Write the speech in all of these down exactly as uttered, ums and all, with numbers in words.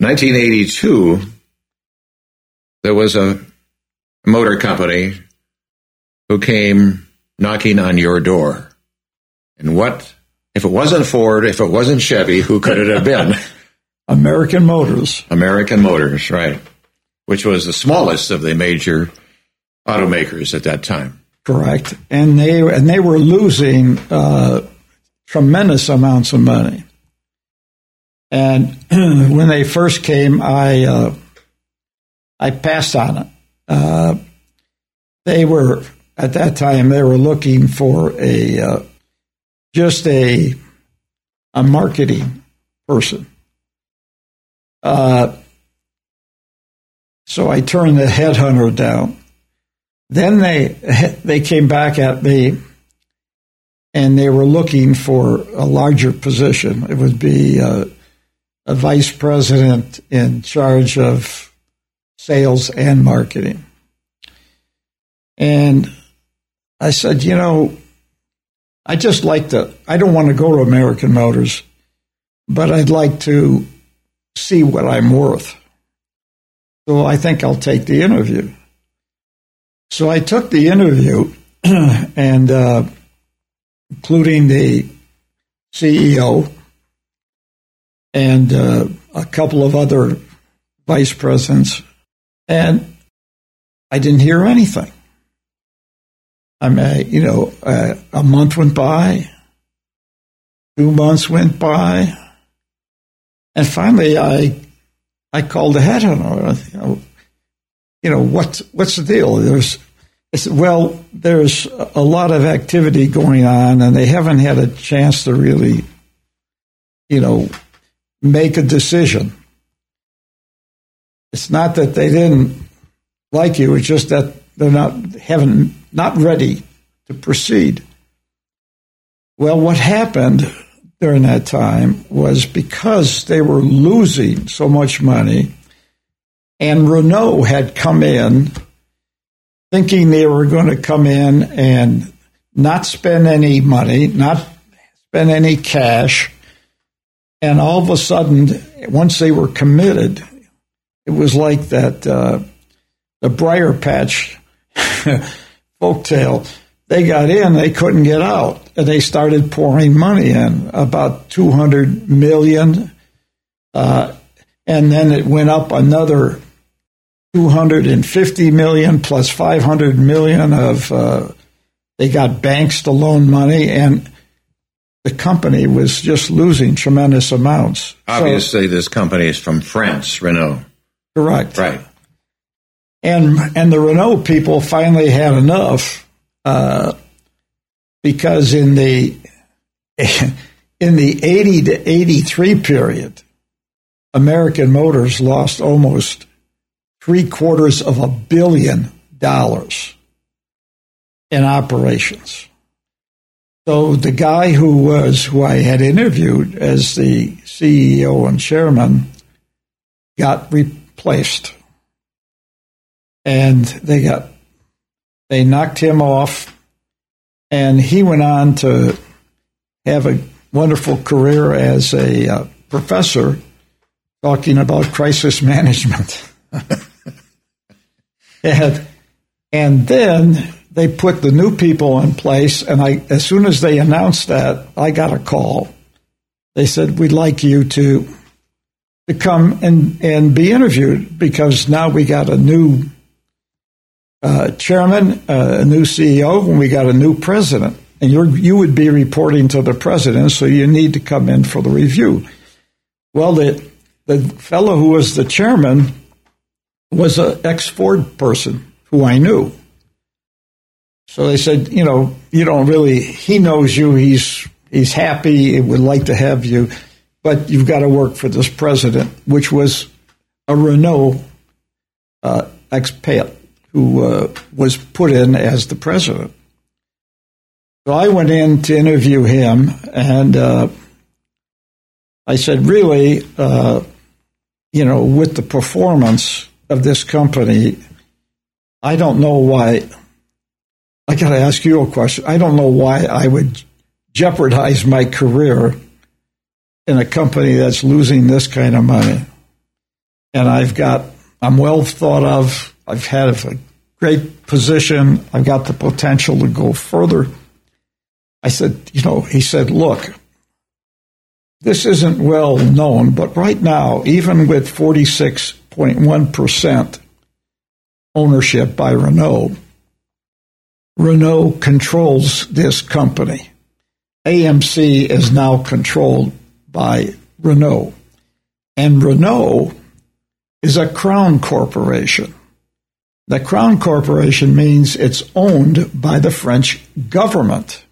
nineteen eighty-two, there was a motor company who came knocking on your door. And what, if it wasn't Ford, if it wasn't Chevy, who could it have been? American Motors. American Motors, right. Which was the smallest of the major automakers at that time. Correct. And they and they were losing uh, tremendous amounts of money. And when they first came, I uh, I passed on it. Uh, they were, at that time, they were looking for a uh, just a a marketing person. Uh, so I turned the headhunter down. Then they they came back at me, and they were looking for a larger position. It would be uh, a vice president in charge of sales and marketing. And I said, you know, I just like to, I don't want to go to American Motors, but I'd like to see what I'm worth. So I think I'll take the interview. So I took the interview, and uh, including the C E O and uh, a couple of other vice presidents, and I didn't hear anything. I mean, you know, uh, a month went by, two months went by, and finally I I called the headhunter. You know, you know what's what's the deal? There's I said, well, there's a lot of activity going on, and they haven't had a chance to really, you know, make a decision. It's not that they didn't like you; it's just that they're not haven't not ready to proceed. Well, what happened during that time was because they were losing so much money, and Renault had come in thinking they were going to come in and not spend any money, not spend any cash, and all of a sudden, once they were committed, it was like that uh, the Briar Patch folktale. They got in, they couldn't get out, and they started pouring money in, about two hundred million dollars, uh, and then it went up another two hundred fifty million dollars plus five hundred million dollars of, uh, they got banks to loan money, and the company was just losing tremendous amounts. Obviously, so, this company is from France, Renault. Correct. Right. And, and the Renault people finally had enough. Uh, because in the in the eighty to eighty-three period, American Motors lost almost three quarters of a billion dollars in operations. So the guy who was who I had interviewed as the C E O and chairman got replaced, and they got. They knocked him off, and he went on to have a wonderful career as a uh, professor talking about crisis management. and, and then they put the new people in place, and I, as soon as they announced that, I got a call. They said, we'd like you to, to come and, and be interviewed, because now we got a new Uh, chairman, uh, a new C E O, and we got a new president. And you're, you would be reporting to the president, so you need to come in for the review. Well, the, the fellow who was the chairman was an ex-Ford person who I knew. So they said, you know, you don't really, he knows you, he's, he's happy, he would like to have you, but you've got to work for this president, which was a Renault uh, expat who uh, was put in as the president. So I went in to interview him, and uh, I said, really, uh, you know, with the performance of this company, I don't know why, I got to ask you a question. I don't know why I would jeopardize my career in a company that's losing this kind of money. and I've got, I'm well thought of. I've had a great position. I've got the potential to go further. I said, you know, he said, look, this isn't well known, but right now, even with forty-six point one percent ownership by Renault, Renault controls this company. A M C is now controlled by Renault. And Renault is a crown corporation. The crown corporation means it's owned by the French government.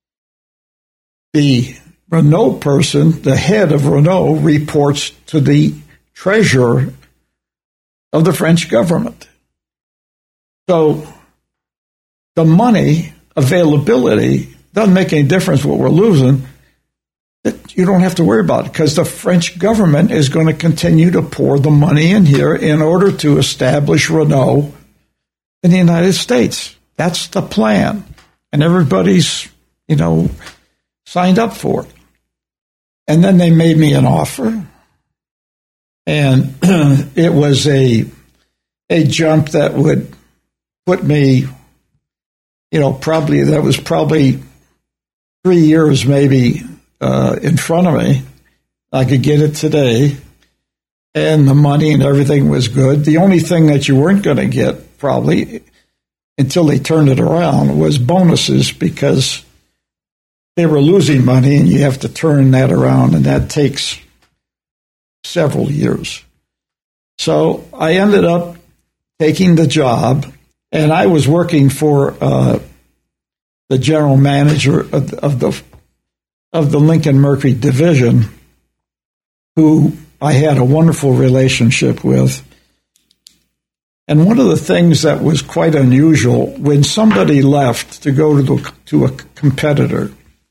The Renault person, the head of Renault, reports to the treasurer of the French government. So the money availability doesn't make any difference what we're losing. You don't have to worry about it because the French government is going to continue to pour the money in here in order to establish Renault in the United States. That's the plan. And everybody's, you know, signed up for it. And then they made me an offer. And it was a a jump that would put me, you know, probably, that was probably three years maybe uh, in front of me. I could get it today. And the money and everything was good. The only thing that you weren't going to get, probably, until they turned it around, was bonuses because they were losing money and you have to turn that around, and that takes several years. So I ended up taking the job, and I was working for uh, the general manager of the, of the of the Lincoln Mercury division, who I had a wonderful relationship with. And one of the things that was quite unusual, when somebody left to go to the, to a competitor,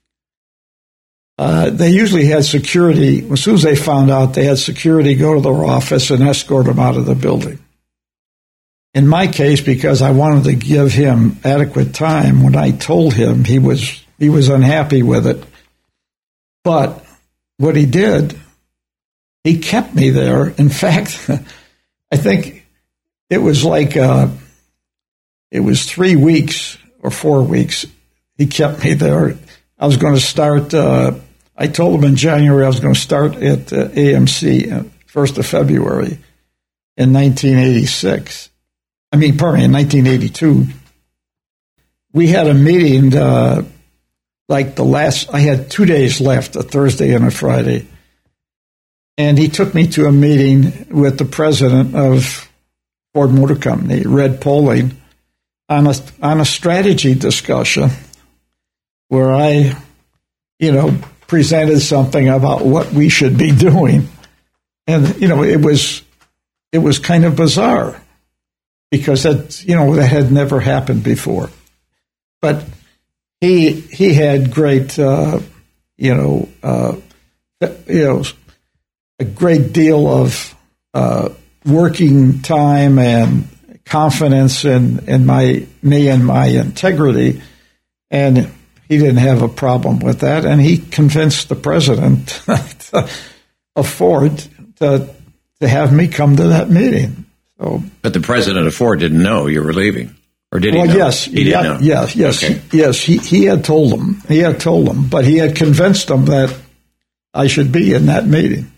uh, they usually had security. As soon as they found out, they had security go to their office and escort them out of the building. In my case, because I wanted to give him adequate time, when I told him, he was he was unhappy with it. But what he did, he kept me there. In fact, I think it was like uh, it was three weeks or four weeks. He kept me there. I was going to start. Uh, I told him in January I was going to start at uh, A M C, uh, first of February in nineteen eighty-six. I mean, pardon me, in nineteen eighty-two. We had a meeting. Uh, like the last, I had two days left, a Thursday and a Friday. And he took me to a meeting with the president of Ford Motor Company, Red Poling, on a, on a strategy discussion where I, you know, presented something about what we should be doing. And, you know, it was, it was kind of bizarre because that, you know, that had never happened before. But he, he had great, uh, you know, uh, you know, a great deal of uh, working time and confidence in, in my me and my integrity, and he didn't have a problem with that. And he convinced the president of Ford to to have me come to that meeting. So, but the president of Ford didn't know you were leaving, or did he? Well, know? yes, he didn't yeah, know. yes, yes, okay. yes. He he had told them. He had told them, but he had convinced them that I should be in that meeting.